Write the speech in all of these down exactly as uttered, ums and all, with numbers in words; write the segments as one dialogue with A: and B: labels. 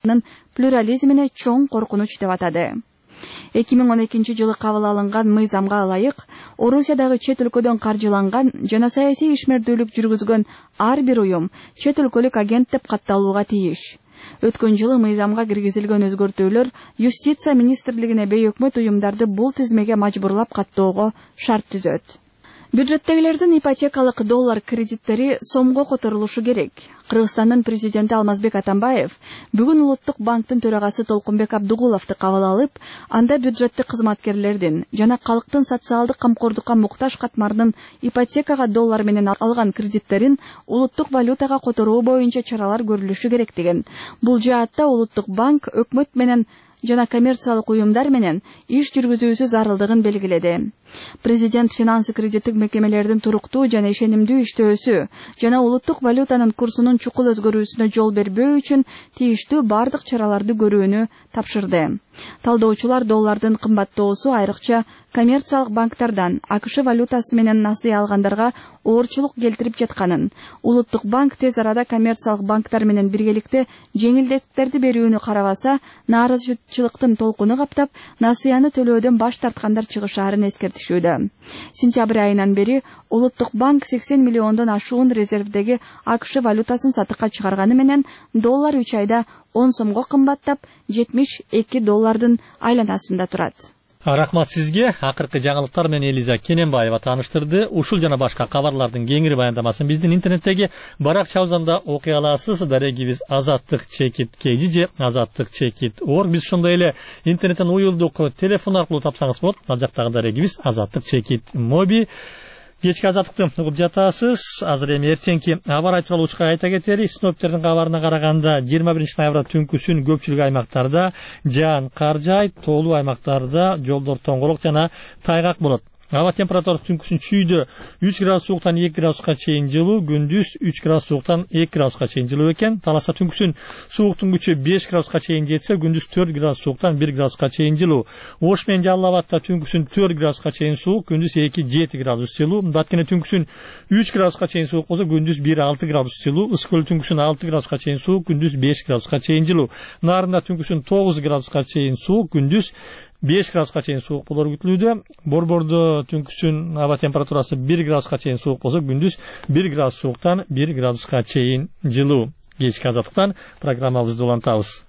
A: плюрализмине чоң коркунуч деп атады. эки миң он экинчи жылы кабыл алынган мыйзамга ылайык, Орусиядагы чет өлкөдөн каржыланган жана саясий ишмердүүлүк жүргүзгөн ар бир уюм чет өлкөлүк агент деп катталууга тийиш. Өткөн жылы мыйзамга киргизилген өзгөртүүлөр Юстиция министрлигине бейөкмөт уюмдарды бул тизмеге мажбурлап каттоого шарт түзөт. Бюджеттегилердин ипотекалык доллар кредиттери сомго которулушу керек. Кыргызстандын президенти Алмазбек Атамбаев бүгүн Улуттук банктын төрагасы Толкунбек Абдугуловду кабыл алып, анда бюджеттик кызматкерлердин жана калктын социалдык камкордукка муктаж катмарынын ипотекага доллар менен алган кредиттерин улуттук валютага которуу боюнча чаралар көрүлүшү керек деген. Бул жаатта Улуттук банк өкмөт менен жана коммерциялык уюмдар менен иш жүргүзүүсү зарылдыгын белгиледи. Президент финансы кредиттик мекемелердин туруктуу жана ишенимдүү иштөөсү жана улуттук валютанын курсунун чукул өзгөрүүсүнө жол бербөө үчүн тийиштүү бардык чараларды көрүүнү тапшырды. Талдоочулар доллардын кымбаттоосу айрыкча коммерциялык банктардан АКШ валютасы менен насыя алгандарга оорчулук келтирип жатканын, Улуттук банк тез арада коммерциялык банктар менен биргеликте жеңилдетиктерди берүүнү карабаса, нааразычылыктын толкуну каптап, насыяны төлөөдөн баш тарткандар чыгышаарын эскертишүүдө. Сентябрь айынан бери Улуттук банк сексен миллиондон ашуун резервдеги АКШ валютасын сатыкка чыгарганы менен доллар үч айда он сомго кымбаттап, жетимиш эки доллардын айланасында турат.
B: Рахмат сизге. Акыркы жаңылыктар менен Элиза Кененбаева тааныштырды. Ушул жана башка кабарлардын кеңири баяндамасын биздин интернеттеги баракчабыздан да окуй аласыз. Дарегибиз азаттык чекит кей же азаттык чекит точка орг. Биз ошондой эле интернеттен уюлдук телефон аркылуу тапсаңыз болот. Ал жактагы дарегибиз азаттык чекит моби. Кечки азаттыкты угуп жатасыз. Азыр эми эртеңки аба ырайы тууралуу учка айта кетели. Синоптиктердин кабарына караганда жыйырма биринчи ноябрда түнкүсүн көпчүлүк аймактарда жаан кар жаайт, тоолуу аймактарда жолдор тоңголок жана тайгак болот. Аба температурасы түнкүсүн чүйдө үч градус сууктан эки градуска чейин жылуу, күндүз үч градус сууктан эки градуска чейин жылуу экен. Таласа түнкүсүн сууктун күчү беш градуска чейин жетсе, күндүз төрт градус сууктан бир градуска чейин жылуу. Ош менен Жалал Абадта түнкүсүн төрт градуска чейин суук, күндүз эки жети градус жылуу. Баткене түнкүсүн үч градуска чейин суук болсо, күндүз бир алты градус жылуу. Ысык түнкүсүн алты градуска чейин суук, күндүз беш градуска чейин жылуу. Нарында түнкүсүн тогуз градуска чейин суук, күндүз беш градуска чейин суук болор күтүлүүдө. Борбордо түнкүсүн аба температурасы бир градуска чейин суук болсо, күндүз бир градус сууктан бир градуска чейин жылуу. Кечки азаттыктан программабызды улантабыз.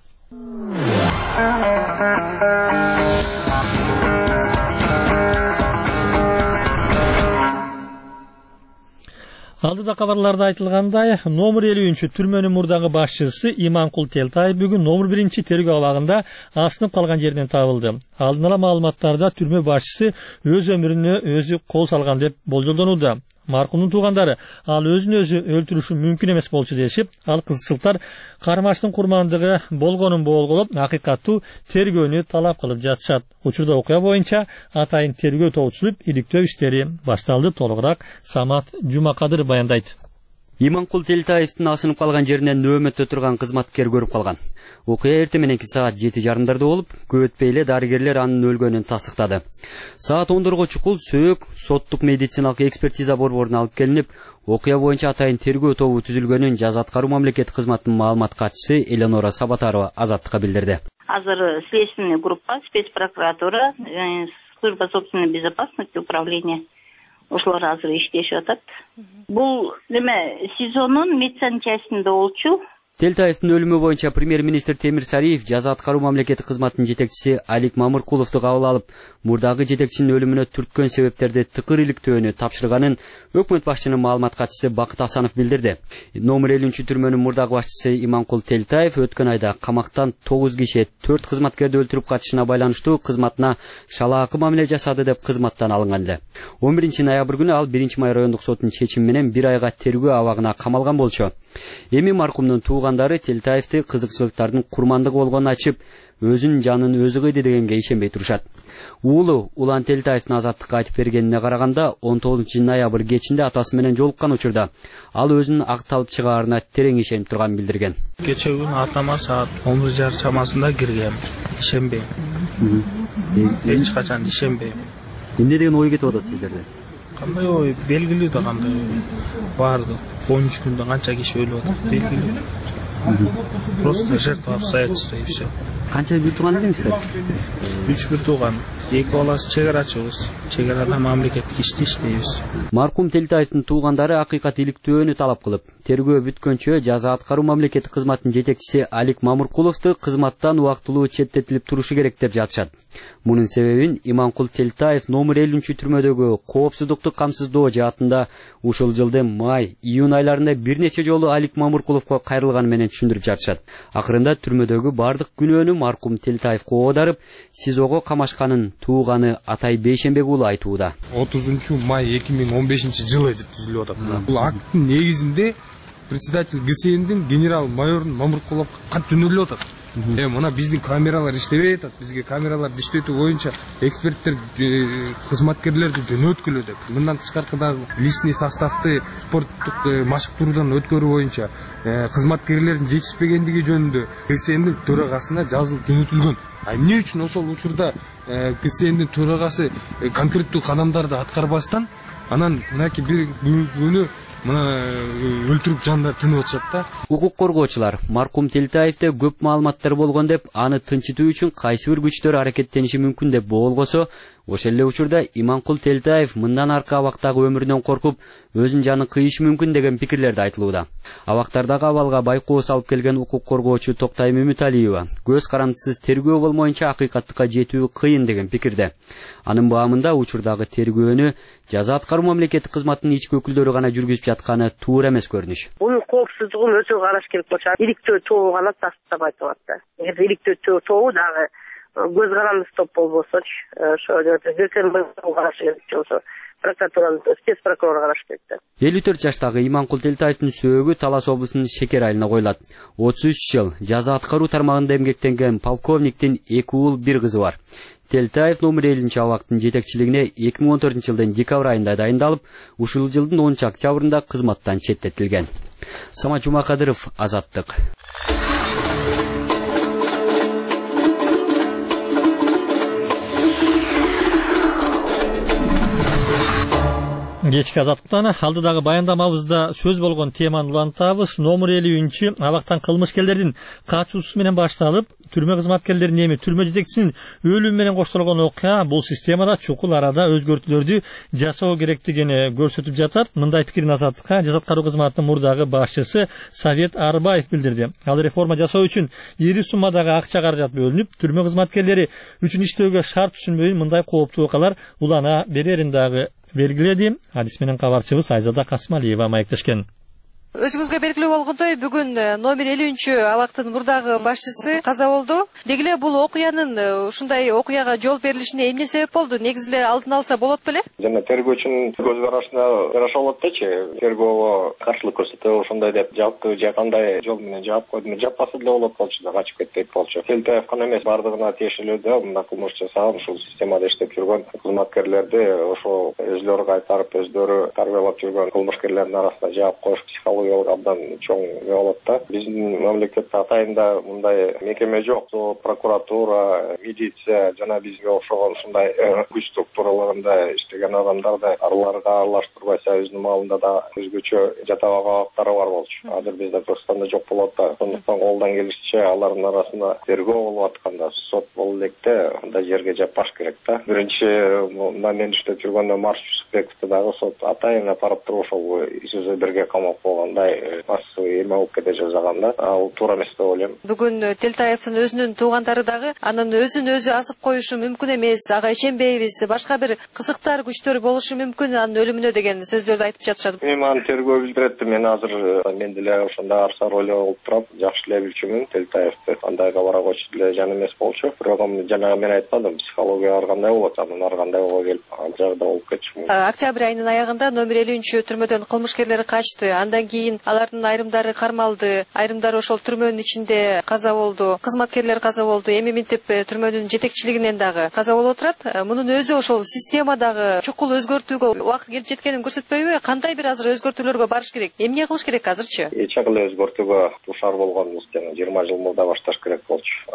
B: Алдыда кабарларда айтылгандай, номер элүүнчү түрмөнүн мурдагы башчысы Иманкул Телтаев бүгүн номер биринчи тергөө абагында асынып калган жеринен табылды. Алдын ала маалыматтарда түрмө башчысы өз өмүрүнө өзү кол салган деп болжолдонууда. Маркумдун туугандары ал өзүн өзү өлтүрүшү мүмкүн эмес болчу дешип, ал кызчылыктар кармаштын курмандыгы болгонун болголоп, акыйкаттуу тергөөнү талап кылып жатышат. Учурда окуя боюнча атайын тергөө тобу түзүлүп, иликтөө иштери башталды. Толугураак Самат Жумакадыр баяндайт.
C: Иманкул Телтаевдин асынып калган жеринен нөөмөттө турган кызматкер көрүп калган. Окуя эртең мененки саат жети жарымдарда болуп, көп өтпөй эле дарыгерлер анын өлгөнүн тастыктады. Саат ондорго чукул сөөк соттук медициналык экспертиза борборуна алып келинип, окуя боюнча атайын тергөө тобу түзүлгөнүн Жаза аткаруу мамлекеттик кызматынын маалымат катчысы Элеонора Сабатарова Азаттыкка билдирди.
D: Азыр следственная группа, спецпрокуратура, служба собственной безопасности, управление ошолор азыр иштешип атат. Бул неме сезонун медсанчастинде болчу.
C: Телтаевдин өлүмү боюнча премьер-министр Темир Сариев Жаза аткаруу мамлекеттик кызматынын жетекчиси Алик Мамыркуловду кабыл алып, мурдагы жетекчинин өлүмүнө түрткөн себептерди тыкыр иликтөөнү тапшырганын өкмөт башчынын маалымат катчысы Бакыт Асанов билдирди. Номер элүүнчү түрмөнүн мурдагы башчысы Иманкул Телтаев өткөн айда камактан тогуз киши төрт кызматкерди өлтүрүп качышына байланыштуу кызматына шалаакы мамиле жасады деп кызматтан алынган эле. он биринчи ноябрь күнү ал биринчи май райондук сотунун чечими менен бир айга тергөө абагына камалган болчу. Эми маркумдун туугандары Телтаевди кызыкчылыктардын курмандыгы болгонун ачып, өзүнүн жанын өзү кыйды дегенге ишенбей турушат. Уулу Улан Телтаевдин Азаттыкка айтып бергенине караганда, он тогузунчу ноябрь кечинде атасы менен жолуккан учурда ал өзүнүн акталып чыгаарына терең ишенип турганын билдирген.
E: Кече күнү атама саат он бир жарым чамасында киргем. Ишенбей. Эч качан ишенбейм.
C: Эмне деген ой кетип атат сиздерде?
E: Кандай ой, белгилүү да кандай барды. он үч күндө канча киши өлүп атат, белгилүү. Просто жертва обстоятельства и все.
C: Канча бир тууган элеңиздер?
E: Үч бир тууган. Эки баласы чегарачыбыз. Чегарада мамлекеттик иште иштейбиз.
C: Маркум Телтаевдин туугандары акыйкат иликтөөнү талап кылып, тергөө бүткөнчө жаза аткаруу мамлекеттик кызматынын жетекчиси Алик Мамыркуловду кызматтан убактылуу четтетилип турушу керек деп жатышат. Мунун себебин Иманкул Телтаев номер элүүнчү түрмөдөгү коопсуздукту камсыздоо жаатында ушул жылдын май, июнь айларында бир нече жолу Алик Мамыркуловго кайрылганы менен түшүндүрүп жатышат. Акырында түрмөдөгү бардык күнөөнү Маркум Телтаевго оодарып, СИЗОго камашканын тууганы Атай Бейшенбек уулу айтууда.
F: отузунчу май эки миң он бешинчи жылы түзүлүп атат. Бул акттын негизинде председатель ГСНдин генерал майорун Мамыркуловго кат жөнөтүлүп атат. Э, мына биздин камералар иштебей атат. Бизге камералар иштетүү боюнча эксперттер, кызматкерлерди жөнөткүлө деп. Мындан тышкаркы дагы личный составды спорттук машыктыруудан өткөрүү боюнча кызматкерлердин жетишпегендиги жөнүндө ГСНдин төрагасына жазылып жөнөтүлгөн. А эмне үчүн ошол учурда ГСНдин төрагасы конкреттүү кадамдарды аткарбастан анан мынакей бир күнү мына өлтүрүп жанында тынып атышат да.
C: Укук коргоочулар Маркум Телтаевде көп маалыматтар болгон деп, аны тынчытуу үчүн кайсы бир күчтөр аракеттениши мүмкүн деп болгосо, ошол эле учурда Иманкул Телтаев мындан аркы абактагы өмүрүнөн коркуп, өзүнүн жанын кыйышы мүмкүн деген пикирлерди айтылууда. Абактардагы абалга байкоо салып келген укук коргоочу Токтай Мөмүталиева көз карандысыз тергөө болмоюнча акыйкаттыкка жетүү кыйын деген пикирде. Анын баамында учурдагы тергөөнү жаза аткаруу мамлекеттик кызматынын ички өкүлдөрү гана жүргүзүп жатканы туура эмес көрүнүш.
G: Бунун коопсуздугун өзү караш керек болчу. Иликтөө тобу гана тастап айтылат да. Эгер иликтөө тобу дагы көз карандысыз топ болбосочу, ошо ГСН караш керек болсо, прокуратуранын спец прокурор караш керек да.
C: элүү төрт жаштагы Иманкул Телтаевдин сөөгү Талас облусунун Шекер айылына коюлат. отуз үч жыл жаза аткаруу тармагында эмгектенген полковниктин эки уул бир кызы бар. Телтаев номер элүүнчү абактын жетекчилигине эки миң он төртүнчү жылдын декабрь айында дайындалып, ушул жылдын онунчу октябрында кызматтан четтетилген. Самат Жумакадыров, Азаттык.
B: Кечки Азаттыктан алдыдагы баяндамабызда сөз болгон теманы улантабыз. Номер элүүнчү абактан кылмышкерлердин катуусу менен башталып, түрмө кызматкерлеринин эми түрмө жетекчисинин өлүмү менен коштолгон окуя бул системада чукул арада өзгөртүүлөрдү жасоо керектигин көрсөтүп жатат. Мындай пикирин Азаттыкка жаза аткаруу кызматынын мурдагы башчысы Совет Арбаев билдирди. Ал реформа жасоо үчүн ири суммадагы акча каражат бөлүнүп, түрмө кызматкерлери үчүн иштөөгө шарт түшүнбөй мындай кооптуу окуялар улана берерин дагы белгиледи. Адис менен кабарчыбыз Айзада Касмалиева маектешкен.
H: Өзүңүзгө белгилүү болгондой, бүгүн номер элүүнчү абактын мурдагы башчысы каза болду. Дегиле бул окуянын ушундай окуяга жол берилишине эмне себеп болду? Негизи эле алдын алса болот беле?
I: Жана тергөөчүнүн көз карашына жараша болот дечи. Тергөөгө каршылык көрсөтүү ошондой деп жапты, же кандай жол менен жаап койду. Жаппаса деле болот болчу да, качып кетпейт болчу. Телтаев гана эмес, бардыгына тиешелүү да, мындай кылмыш жасаган, ушул системада иштеп жүргөн кызматкерлерди ошо өзлөрү кайтарып, өзлөрү тарбиялап жүргөн кылмышкерлердин арасына жаап коюш психологиялык абдан чоң болот да. Биздин мамлекетте атайында мындай мекеме жок. Прокуратура, милиция жана бизге окшогон ушундай күч структураларында иштеген адамдарды араларга аралаштырбайса өзүнүн маалында да өзгөчө жатабак абактары бар болчу. Азыр бизде Кыргызстанда жок болот да. Сондуктан колдон келишинче алардын арасында тергөө болуп атканда сот болуп электе андай жерге жаппаш керек да. Биринчи мен иштеп жүргөндө Марш Жүсүпбековду дагы сот атайын апарып туруп ошол ИСУЗ бирге камап койгондай массовый эме болуп кете жазганда, ал туура эмес деп ойлойм.
H: Бүгүн Телтаевдин өзүнүн туугандары дагы анын өзүн өзү асып коюшу мүмкүн эмес, ага ишенбейбиз, башка бир кызыктар күчтөр болушу мүмкүн анын өлүмүнө деген сөздөрдү айтып жатышат.
I: Эми аны тергөө билдирет. Мен азыр мен деле ошондой арса роль болуп туруп жакшы эле билчүмүн. Телтаевди андай кабара койчу деле жан эмес болчу. Бирок жана мен айтпадым, психология ар кандай болот, анын ар кандай боло келип ал жагда болуп кетчү.
H: Октябрь айынын аягында номер элүүнчү түрмөдөн кылмышкерлер качты. Андан кийин алардын айрымдары кармалды, айрымдары ошол түрмөнүн ичинде каза болду, кызматкерлер каза болду. Эми минтип түрмөнүн жетекчилигинен дагы каза болуп турат. Мунун өзү ошол системадагы чукул өзгөртүүгө убакыт келип жеткенин көрсөтпөйбү? Кандай бир азыр өзгөртүүлөргө барыш керек? Эмне кылыш керек азырчы?
I: Эч кандай өзгөртүүгө дуушар болгонбуз, жана жыйырма жыл мурда башташ керек болчу. Азыр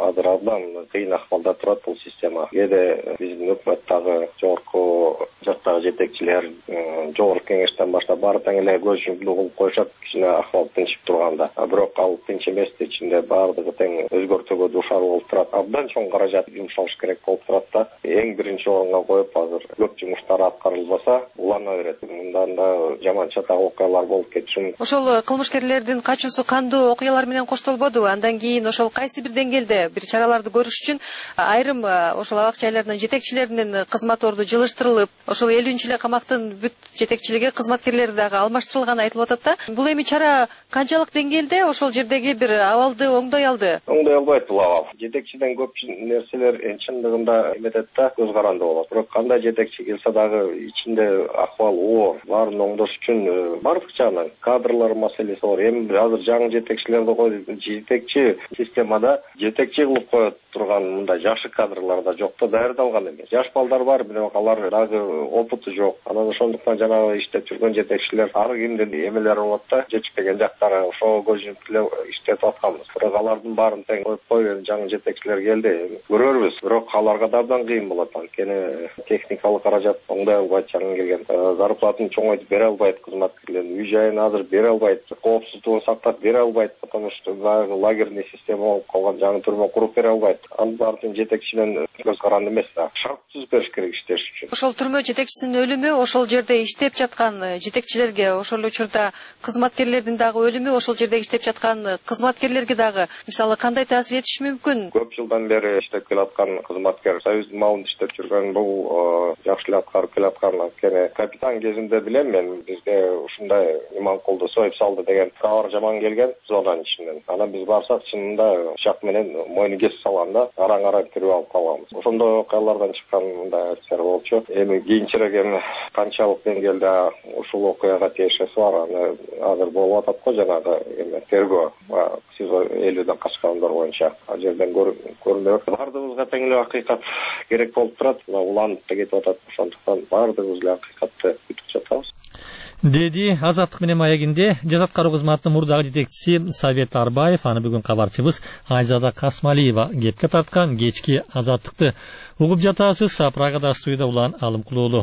I: абдан кыйын акыбалда турат бул система. Кээде биздин өкмөттөгү жогорку жактагы жетекчилер жогорку кеңештен баштап баары тең эле көз жұмулуу кылып коюшат, кичине акыбал тынчып турганда. Бирок ал тынч эмес, ичинде баардыгы тең өзгөртүүгө дуушар болуп турат. Абдан чоң каражат жумшалыш керек болуп турат да. Эң биринчи орунга коюп азыр көп жумуштар аткарылбаса улана берет. Мындан да жаман чатак окуялар болуп кетиши мүмкүн.
H: Ошол кылмышкерлердин качуусу кандуу окуялар менен коштолбодубу? Андан кийин ошол кайсы бир деңгээлде бир чараларды көрүш үчүн айрым ошол абак жайлардын жетекчилеринин кызмат орду жылыштырылып, ошол элүүнчү эле камактын бүт жетекчилиги кызматкерлери дагы алмаштырылганы айтылып атат да. Бул эми чара канчалык деңгээлде ошол жердеги бир абалды оңдой алды?
I: Оңдой албайт бул абал. Жетекчиден көп нерселер чындыгында эметет да, көз каранды болот. Бирок кандай жетекчи келсе дагы ичинде акыбал оор, баарын оңдош үчүн бардык жагынан кадрлар маселеси бар. Эми азыр жаңы жетекчилерди коюп, жетекчи системада жетекчи кылып коюп турган мындай жашы кадрлар да жок да, даярдалган эмес. Жаш балдар бар, бирок алар дагы опыту жок. Анан ошондуктан жанагы иштеп жүргөн жетекчилер ар кимдин эмелери болот да, жетишпеген жактары ошого көз жумуп эле иштетип атканбыз. Бирок алардын баарын тең коюп коюп жаңы жетекчилер келди. Көрөрбүз, бирок аларга да абдан кыйын болот. Анткени техникалык каражат оңдой албайт, жаңы келген зарплатын чоңойтуп бере албайт кызматкерлер, үй жайын азыр бере албайт, коопсуздугун сактап бере албайт, потому что дагы лагерный система болуп калган, жаңы түрмө куруп бере албайт. Анын баарын жетекчиден көз каранды эмес да, шарт түзүп бериш керек иштеш үчүн.
H: Ошол түрмө жетекчисинин өлүмү ошол жерде иштеп жаткан жетекчилерге, ошол учурда кызматкерлердин дагы өлүмү ошол жерде иштеп жаткан кызматкерлерге дагы мисалы кандай таасир этиши мүмкүн?
I: Көп жылдан бери иштеп келаткан кызматкер, союздун малында иштеп жүргөн, бул жакшы эле аткарып келаткан. Анткени капитан кезинде билем мен, бизге ушундай Иманкулду союп салды деген кабар жаман келген зонанын ичинен. Анан биз барсак чынында пычак менен мойну кесип салганда араң-араң кирип алып калганбыз. Ошондой окуялардан чыккан мындай акция болчу. Эми кийинчерээк эми канчалык деңгээлде ушул окуяга тиешеси бар, аны азыр болуп атат го, жанагы эме тергөө СИЗО элүүдөн качкандар боюнча ал жерден көрүнөт. Бардыгыбызга тең эле акыйкат керек болуп турат, уланып да кетип атат. Ошондуктан бардыгыбыз эле акыйкатты күтүп жатабыз.
B: Деди Азаттык менен маегинде жаза аткаруу кызматынын мурдагы жетекчиси Совет Арбаев. Аны бүгүн кабарчыбыз Айзада Касмалиева кепке тарткан. Кечки Азаттыкты угуп жатасыз. Прагада студияда Улан Алымкулуулу.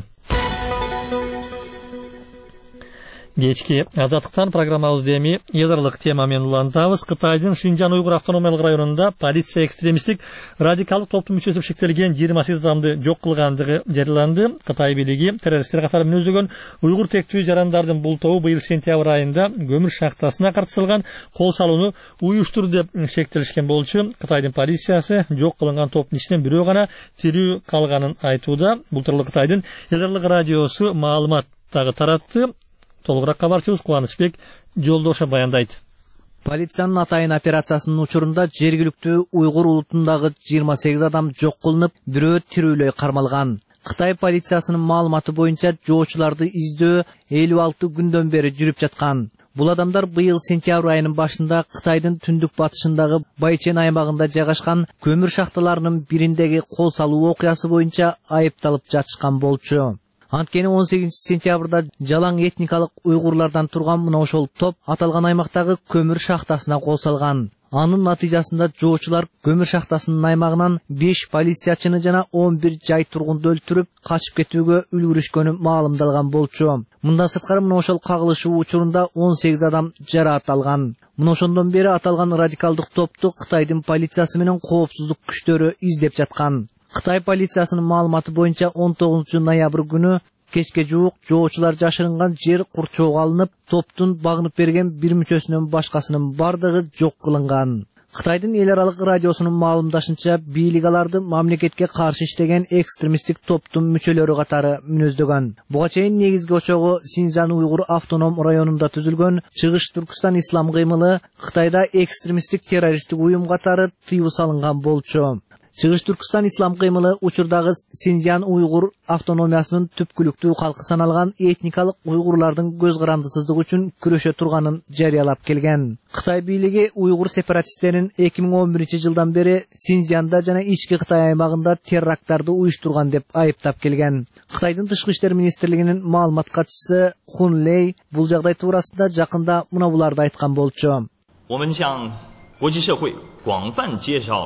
B: Кечки Азаттыктан программабызды эми эдарлык тема менен улантабыз. Кытайдын Шинжан Уйгур автономиялык районунда полиция экстремисттик радикалдык топтун мүчөсү деп шектелген жыйырма сегиз адамды жок кылгандыгы жарыяланды. Кытай бийлиги террористтер катары мүнөздөгөн уйгур тектүү жарандардын бул тобу быйыл сентябрь айында көмүр шахтасына картсылган кол салууну уюштурду деп шектелишкен болчу. Кытайдын полициясы жок кылынган топтун ичинен бирөө гана тирүү калганын айтууда. Бул тууралуу Кытайдын эдарлык радиосу маалымат дагы таратты. Толугураак кабарчыбыз Кубанычбек Жолдошов баяндайт.
J: Полициянын атайын операциясынын учурунда жергиликтүү уйгур улутундагы жыйырма сегиз адам жок кылынып, бирөө тирүүлөй кармалган. Кытай полициясынын маалыматы боюнча жоочуларды издөө элүү алты күндөн бери жүрүп жаткан. Бул адамдар быйыл сентябрь айынын башында Кытайдын түндүк батышындагы Байчен аймагында жайгашкан көмүр шахталарынын бириндеги кол салуу окуясы боюнча айыпталып жатышкан болчу. Анткени он сегизинчи сентябрда жалаң этникалык уйгурлардан турган мына ошол топ аталган аймактагы көмүр шахтасына кол салган. Анын натыйжасында жоочулар көмүр шахтасынын аймагынан беш полициячыны жана он бир жай тургунду өлтүрүп, качып кетүүгө үлгүрүшкөнү маалымдалган болчу. Мындан сырткары мына ошол кагылышуу учурунда он сегиз адам жараат алган. Мына ошондон бери аталган радикалдык топту Кытайдын полициясы менен коопсуздук күчтөрү издеп жаткан. Кытай полициясынын маалыматы боюнча он тогузунчу ноябрь күнү кечке жуук жоочулар жашырынган жер курчоого алынып, топтун багынып берген бир мүчөсүнөн башкасынын бардыгы жок кылынган. Кытайдын эл аралык радиосунун маалымдашынча, бийлик аларды мамлекетке каршы иштеген экстремисттик топтун мүчөлөрү катары мүнөздөгөн. Буга чейин негизги очогу Синьцзян Уйгур автоном районунда түзүлгөн Чыгыш Түркстан ислам кыймылы Кытайда экстремисттик террористтик уюм катары тыюу салынган болчу. Чыгыш Түркстан ислам кыймылы учурдагы Синьцзян Уйгур автономиясынын түпкүлүктүү калкы саналган этникалык уйгурлардын көз карандысыздыгы үчүн күрөшө турганын жарыялап келген. Кытай бийлиги уйгур сепаратисттерин эки миң он биринчи жылдан бери Синьцзянда жана ички Кытай аймагында терракттарды уюштурган деп айыптап келген. Кытайдын тышкы иштер министрлигинин маалымат катчысы Хун Лей бул жагдай туурасында жакында мына буларды айткан болчу.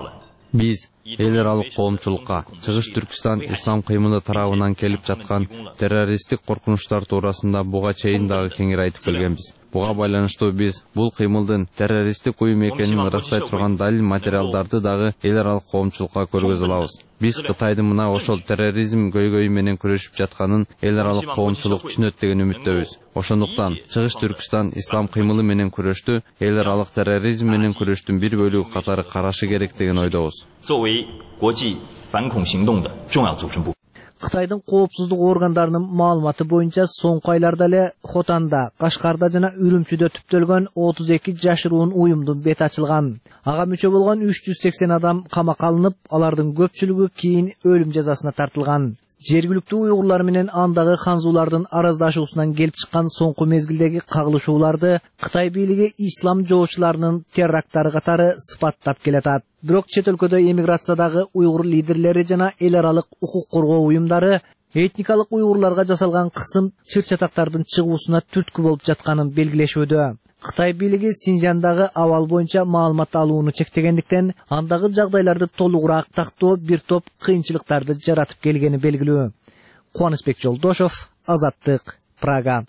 K: Биз эл аралык коомчулукка Чыгыш Түркстан ислам кыймылы тарабынан келип жаткан террористтик коркунучтар туурасында буга чейин дагы кеңири айтып келгенбиз. Буга байланыштуу биз бул кыймылдын террористтик уюм экенин ырастай турган далил материалдарды дагы эл аралык коомчулукка көргөзө алабыз. Биз Кытайдын мына ошол терроризм көйгөйү менен күрөшүп жатканын эл аралык коомчулук түшүнөт деген үмүттөбүз. Ошондуктан Чыгыш Түркстан ислам кыймылы менен күрөштү эл аралык терроризм менен күрөштүн бир бөлүгү катары карашы керек деген ойдобуз.
J: Кытайдын коопсуздук органдарынын маалыматы боюнча соңку айларда эле Хотанда, Кашкарда жана Үрүмчүдө түптөлгөн отуз эки жашыруун уюмдун бети ачылган. Ага мүчө болгон үч жүз сексен адам камакка алынып, алардын көпчүлүгү кийин өлүм жазасына тартылган. Жергиликтүү уйгурлар менен андагы ханзулардын араздашуусунан келип чыккан соңку мезгилдеги кагылышууларды Кытай бийлиги ислам жоочуларынын теракттары катары сыпаттап келатат. Бирок чет өлкөдө эмиграциядагы уйгур лидерлери жана эл аралык укук коргоо уюмдары этникалык уйгурларга жасалган кысым чыр-чатактардын чыгуусуна түрткү болуп жатканын белгилешүүдө. Кытай бийлиги Синжандагы абал боюнча маалымат алууну чектегендиктен, андагы жагдайларды толугураак тактоо бир топ кыйынчылыктарды жаратып келгени белгилүү. Кубанычбек Жолдошов, Азаттык, Прага.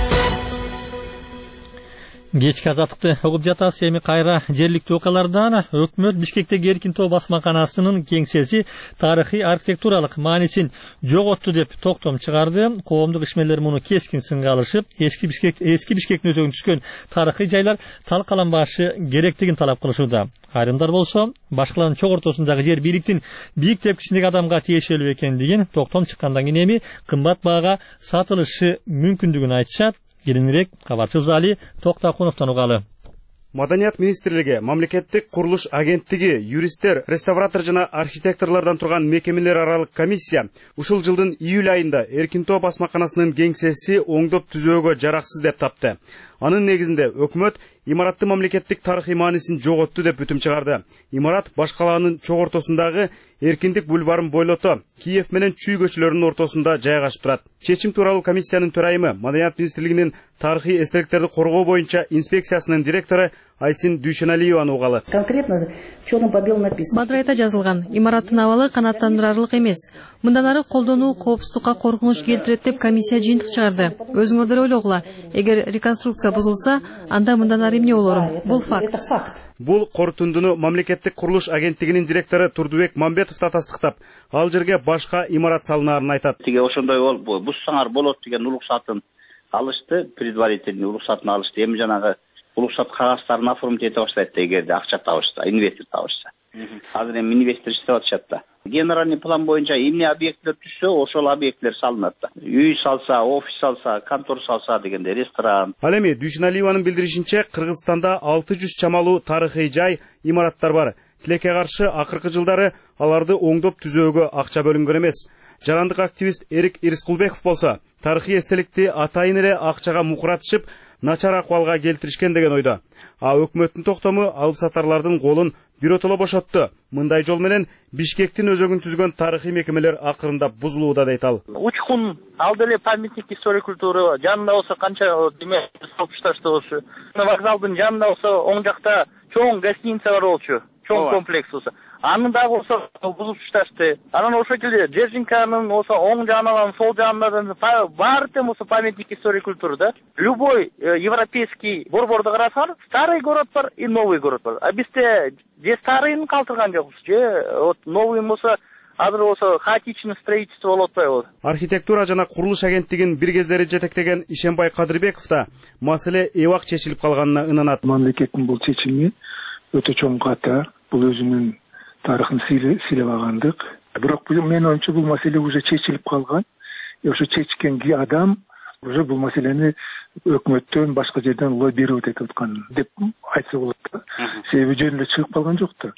B: Кечки азаттыкты угуп жатасыз. Эми кайра жергиликтүү окуялардан өкмөт Бишкектеги Эркин тоо басмаканасынын кеңсеси тарыхый архитектуралык маанисин жоготту деп токтом чыгарды. Коомдук ишмерлер муну кескин сынга алышып, эски Бишкек эски Бишкектин өзөгүн түшкөн тарыхый жайлар талкаланбашы керектигин талап кылышууда. Айрымдар болсо, башкалардын чок ортосундагы жер бийликтин бийик тепкичиндеги адамга тиешелүү экендигин, токтом чыккандан кийин эми кымбат баага сатылышы мүмкүндүгүн айтышат. Кийинирээк кабарчыбыз Али Токтакуновдон угалы.
L: Маданият министрлиги, мамлекеттик курулуш агенттиги, юристтер, реставратор жана архитекторлордон турган мекемелер аралык комиссия ушул жылдын июль айында Эркин тоо басмаканасынын кеңсеси оңдоп түзөөгө жараксыз деп тапты. Анын негизинде өкмөт имараттын мамлекеттик тарыхый маанисин жоготту деп бүтүм чыгарды. Имарат баш калаанын чок ортосундагы Эркиндик бульварын бойлото, Киев менен Чүй көчөлөрүнүн ортосунда жайгашып турат. Чечим тууралуу комиссиянын төрайымы, Маданият министрлигинин тарыхый эстеликтерди коргоо боюнча инспекциясынын директору Айсин Дүйшеналиеваны угалы.
M: Конкретно чёрным по белому написано.
H: Бадрайта жазылган, имараттын абалы канааттандырарлык эмес. Мындан ары колдонуу коопсуздукка коркунуч келтирет деп комиссия жыйынтык чыгарды. Өзүңөрдөр ойлогула, эгер реконструкция бузулса, анда мындан ары эмне болор? Бул факт.
L: Бул корутундуну мамлекеттик курулуш агенттигинин директору Турдубек Мамбетов да тастыктап, ал жерге башка имарат салынаарын айтат.
N: Тиге ошондой болуп, бузсаңар болот деген уруксатын алышты, предварительный уруксатын алышты. Эми жанагы уруксат кагаздарын оформить эте баштайт эгерде акча табышса, инвестор табышса. Азыр эми инвестор иштеп атышат да. Генеральный план боюнча эмне объекттер түшсө, ошол объекттер салынат да. Үй салса, офис салса, контор салса дегенде, ресторан.
L: Ал эми Дүйшеналиеванын билдиришинче, Кыргызстанда алты жүз чамалуу тарыхый жай, имараттар бар. Тилекке каршы акыркы жылдары аларды оңдоп түзөөгө акча бөлүнгөн эмес. Жарандык активист Эрик Ирскулбеков болсо, тарыхый эстеликти атайын эле акчага мукуратышып, начар акыбалга келтиришкен деген ойдо. А өкмөттүн токтому алып сатарлардын колун биротоло бошотту. Мындай жол менен Бишкектин өзөгүн түзгөн тарыхый мекемелер акырында бузулууда дейт ал.
O: Учкун ал деле памятник история культуры жанында болсо канча деме салпышташты болчу. Вокзалдын жанында болсо оң жакта чоң гостиница бар болчу. Чоң комплекс болсо. Анын да болсо бузуп ташташты. Анан ошол жерде Джержинканын болсо оң жагынан, сол жагынан баары тең болсо памятник история культуры да. Любой европейский борборду карасаңар, старый город бар и новый город бар. А бизде же старыйын калтырган жокпуз, же вот новый болсо азыр болсо хаотичный строительство болуп атпайбы.
L: Архитектура жана курулуш агенттигинин бир кездери жетектеген Ишенбай Кадырбеков да маселе эбак чечилип калганына ынанат.
P: Мамлекеттин бул чечими өтө чоң ката, бул өзүнүн тарыхын сыйлап алгандык. Бирок менин оюмча бул маселе уже чечилип калган. Ошо чечкен адам уже бул маселени өкмөттөн башка жерден лоббировать этип аткан деп айтса болот. Себеби жөнүндө чыгып калган жок да.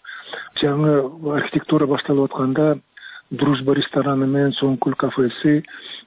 P: Жаңы архитектура башталып атканда Дружба рестораны менен Соңкул кафеси,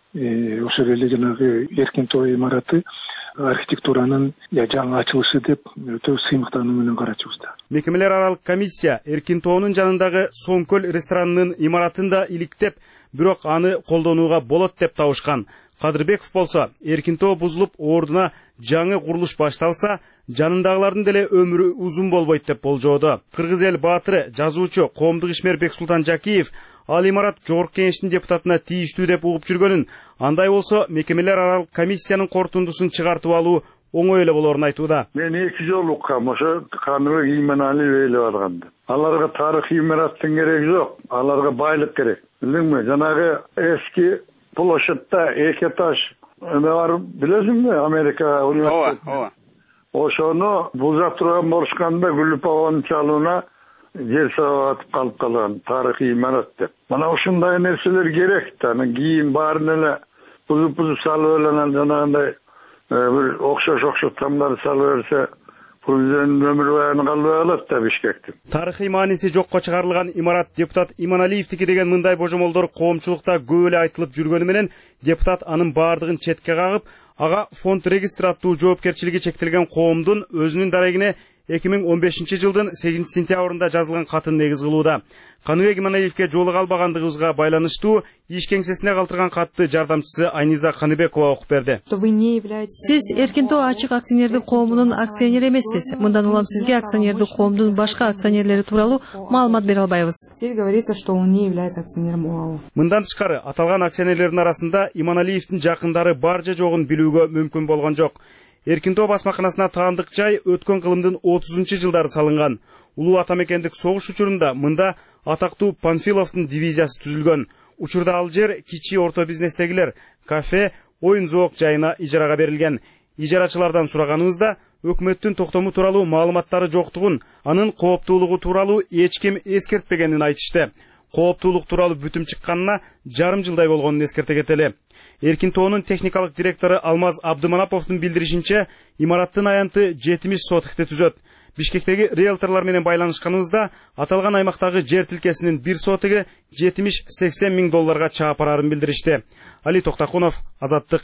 P: ошол эле жанагы Эркин тоо имараты архитектуранын жаңы ачылышы деп өтө сыймыктануу менен карачубуз да.
L: Мекемелер аралык комиссия Эркин тоонун жанындагы Соңкөл ресторанынын имаратын да иликтеп, бирок аны колдонууга болот деп табышкан. Кадырбеков болсо, Эркинтоо бузулуп, ордуна жаңы курулуш башталса, жанындагылардын деле өмүрү узун болбойт деп болжоодо. Кыргыз эл баатыры, жазуучу, коомдук ишмер Бексултан Жакиев ал имарат Жогорку Кеңештин депутатына тийиштүү деп угуп жүргөнүн, андай болсо мекемелер аралык комиссиянын корутундусун чыгартып алуу оңой эле болорун айтууда.
Q: Мен эки жолу уккам, ошо Каныбек Ийманалиев ээлеп алганды. Аларга тарыхый имараттын кереги жок, аларга байлык керек. Билдиңби, жанагы эски площадьта эки этаж эме бар, билесиңби, Америка университети. Ооба, ооба. Ошону бузап турган болушканда Гүлүпованын чалууна жер сабатып калып калган тарыхый имарат деп. Мына ушундай нерселер керек да, кийин баарын эле бузуп-бузуп салып эле жанагындай bir okşaş okşaş tamları salıverse Президент өмүр баяны калбай калат да Бишкектин.
L: Тарыхый мааниси жокко чыгарылган имарат депутат Иманалиевдики деген мындай божомолдор коомчулукта көп эле айтылып жүргөнү менен депутат анын баардыгын четке кагып, ага фонд регистр аттуу жоопкерчилиги чектелген коомдун өзүнүн дарегине эки миң он бешинчи жылдын сегизинчи сентябрында жазылган катын негиз кылууда. Каныбек Иманалиевге жолуга албагандыгыбызга байланыштуу иш кеңсесине калтырган катты жардамчысы Айниза Каныбекова окуп берди.
H: Сиз Эркинтоо ачык акционердик коомунун акционери эмессиз. Мындан улам сизге акционердик коомдун башка акционерлери тууралуу маалымат бере албайбыз.
R: Здесь говорится, что он не является акционером ОАО.
L: Мындан тышкары аталган акционерлердин арасында Иманалиевдин жакындары бар же жогун билүүгө мүмкүн болгон жок. Эркинтоо басмаканасына таандык жай өткөн кылымдын отузунчу жылдары салынган. Улуу атамекендик согуш учурунда мында атактуу Панфиловдун дивизиясы түзүлгөн. Учурда ал жер кичи орто бизнестегилер кафе, оюн зоок жайына ижарага берилген. Ижарачылардан сураганыбызда өкмөттүн токтому тууралуу маалыматтары жоктугун, анын кооптуулугу тууралуу эч ким эскертпегенин айтышты. Кооптуулук тууралуу бүтүм чыкканына жарым жылдай болгонун эскерте кетели. Эркинтоонун техникалык директору Алмаз Абдыманаповдун билдиришинче, имараттын аянты жетимиш сотыкты түзөт. Бишкектеги риэлторлор менен байланышканыбызда аталган аймактагы жер тилкесинин бир сотыгы жетимиш сексен миң долларга чаап барарын билдиришти. Али Токтакунов, Азаттык.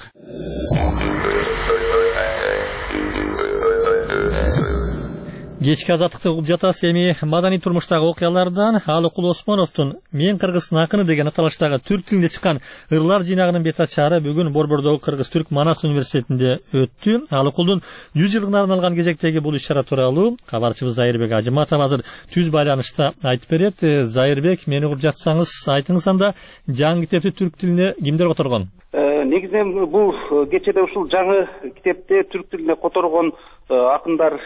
B: Кечки азаттыкты угуп жатасыз. Эми маданий турмуштагы окуялардан Алыкул Осмоновдун «Мен кыргыздын акыны» деген аталыштагы түрк тилинде чыккан ырлар жыйнагынын бет ачары бүгүн Борбордогу Кыргыз-Түрк Манас университетинде өттү. Алыкулдун жүз жылдыгына арналган кезектеги бул иш-чара тууралуу кабарчыбыз Зайырбек Ажыматов азыр түз байланышта айтып берет. Зайырбек, мени угуп жатсаңыз, айтыңыз анда, жаңы китепти түрк тилине кимдер которгон?
S: Негизинен бул кечеде ушул жаңы китепти түрк тилине которгон акындар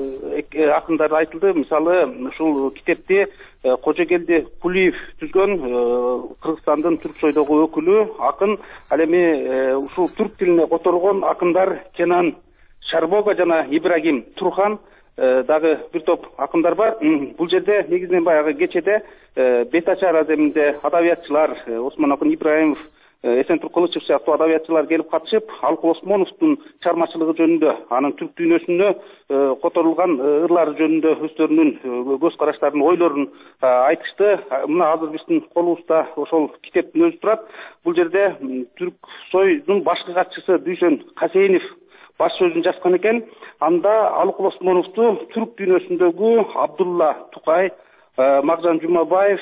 S: акындар айтылды. Мисалы, ушул китепти Кожогелди Кулиев түзгөн, Кыргызстандын түрк сойдогу өкүлү акын. Ал эми ушул түрк тилине которгон акындар Кенан Шарбога жана Ибрагим Турхан дагы бир топ акындар бар. Бул жерде негизинен баягы кечеде бет ачар аземинде адабиятчылар Осмон Акын Ибраимов, Эсентур Кылычев сыяктуу адабиятчылар келип катышып, Алыкул Осмоновдун чыгармачылыгы жөнүндө, анын түрк дүйнөсүнө которулган ырлары жөнүндө өздөрүнүн көз караштарын, ойлорун айтышты. Мына азыр биздин колубузда ошол китептин өзү турат. Бул жерде түрк сойдун башкы катчысы Дүйшөн Касейинов баш сөзүн жазган экен. Анда Алыкул Осмоновду түрк дүйнөсүндөгү Абдулла Тукай, Макжан Жумабаев,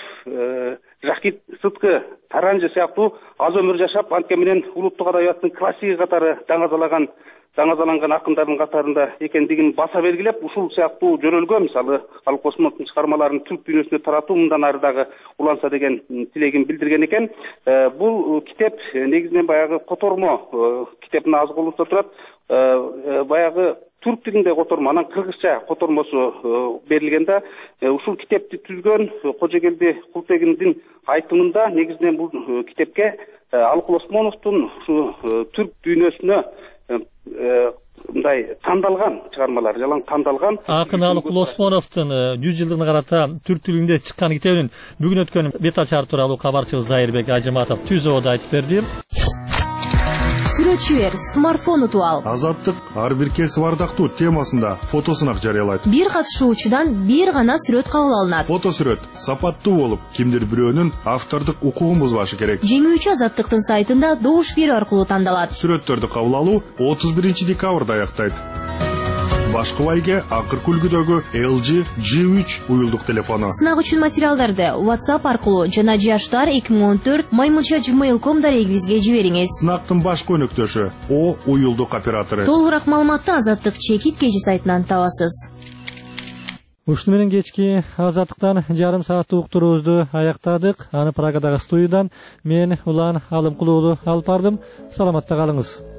S: Жакит Сыткы Таранжы сыяктуу аз өмүр жашап, анткени менен улуттук адабияттын классиги катары даңазалаган даңазаланган акындардын катарында экендигин баса белгилеп, ушул сыяктуу жөнөлгө, мисалы, Алыкул Осмоновдун чыгармаларын түрк дүйнөсүнө таратуу мындан ары дагы уланса деген тилегин билдирген экен. Бул китеп негизинен баягы котормо китептин аз колубузда турат. Баягы түрк тилинде котормо, анан кыргызча котормосу берилген да. Ушул китепти түзгөн Кожогелди Култегиндин айтымында негизинен бул китепке Алыкул Осмоновдун ушу түрк дүйнөсүнө мындай тандалган чыгармалар, жалаң тандалган.
B: Акын Алыкул Осмоновдун жүз жылдыгына карата түрк тилинде чыккан китебинин бүгүн өткөн бет ачар тууралуу кабарчыбыз Зайырбек Ажыматов түз ободо айтып берди.
T: Сүрөтчү бер, смартфон утуп ал.
U: Азаттык ар бир кесип ардактуу темасында фотосунак жарыялайт.
T: Бир катышуучудан бир гана сүрөт кабыл алынат.
U: Фото сүрөт сапаттуу болуп, кимдир бирөөнүн автордук укугун бузбашы керек.
T: Жеңүүчү Азаттыктын сайтында добуш берүү аркылуу тандалат.
U: Сүрөттөрдү кабыл алуу отуз биринчи декабрда аяктайт. Башкыбайга акыркы үлгүдөгү L G G үч уюлдук телефону.
T: Сынак үчүн материалдарды WhatsApp аркылуу жана жаштар эки миң он төрт маймунча gmail точка com дарегибизге жибериңиз.
U: Сынактын башкы өнөктөшү O уюлдук оператору.
T: Толугураак маалыматты Азаттык чекит кежи сайтынан табасыз.
B: Ушуну менен кечки Азаттыктан жарым сааттык уктуруубузду аяктадык. Аны Прагадагы студиядан мен Улан Алымкулуулу алып бардым. Саламатта калыңыз.